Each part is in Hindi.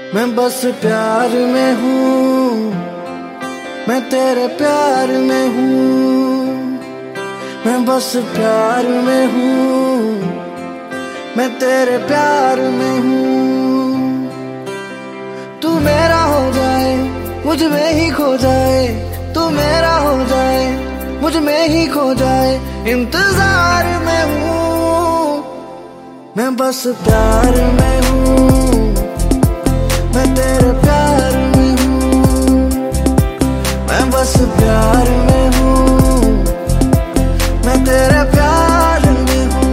मैं बस प्यार में हूँ, मैं तेरे प्यार में हूँ। मैं बस प्यार में हूँ, मैं तेरे प्यार में हूँ। तू मेरा हो जाए, मुझ में ही खो जाए। तू मेरा हो जाए, मुझ में ही खो जाए। इंतजार में हूँ, मैं बस प्यार में हूँ। मैं तेरे प्यार में हूँ, मैं बस प्यार में हूँ। मैं तेरे प्यार में हूँ।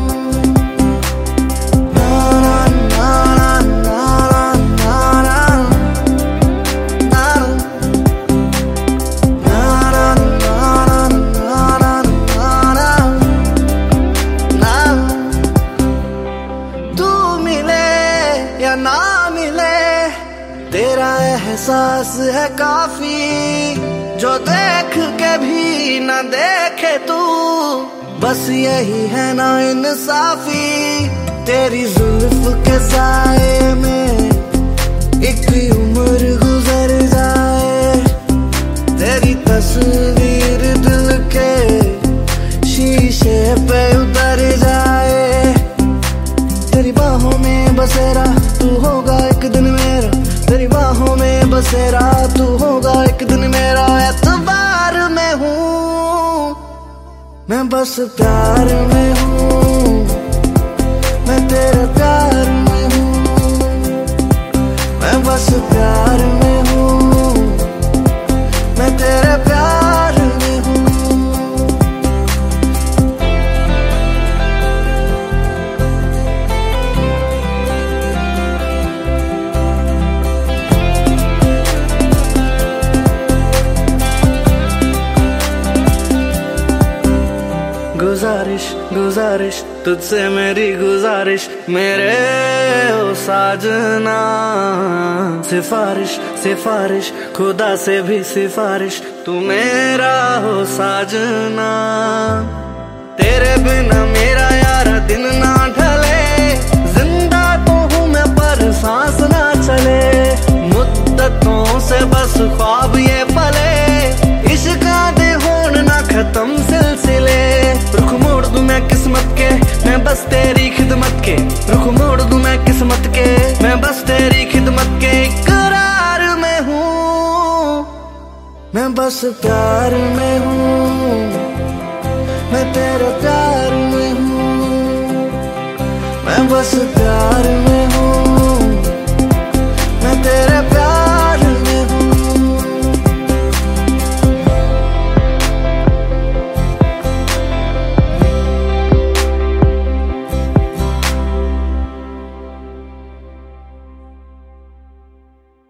ना ना ना ना ना ना ना। तू मिले या ना मिले, तेरा एहसास है काफी। जो देख के भी न देखे तू, बस यही है ना इंसाफी। तेरी जुल्फ के साए में एक उम्र गुजर जाए। तेरी तस्वीर दिल के शीशे पे उतर जाए। तेरी बाहों में बसेरा तू होगा एक दिन मेरा। तेरी बाहों में बसेरा तू होगा एक दिन मेरा। एतबार में हूँ, मैं बस प्यार में हूँ। मैं तेरे प्यार में हूँ, मैं बस प्यार में हूँ। मैं तेरे प्यार में हूँ। गुजारिश गुजारिश तुझसे मेरी गुजारिश, मेरे ओ साजना। सिफारिश सिफारिश खुदा से भी सिफारिश, तू मेरा हो साजना। तेरे बिना मेरा यारा दिन ना ढले। जिंदा तो हूँ मैं पर सांस ना चले। मुद्दतों से बस ख्वाब ये पले। इश्क दे होन ना खत्म सिलसिले। रुख मोड़ दूं मैं किस्मत के, मैं बस तेरी खिदमत के। रुख मोड़ दूं मैं किस्मत के, मैं बस तेरी खिदमत के। इकरार में हूँ, मैं बस प्यार में हूँ। मैं तेरे प्यार में हूँ, मैं बस प्यार में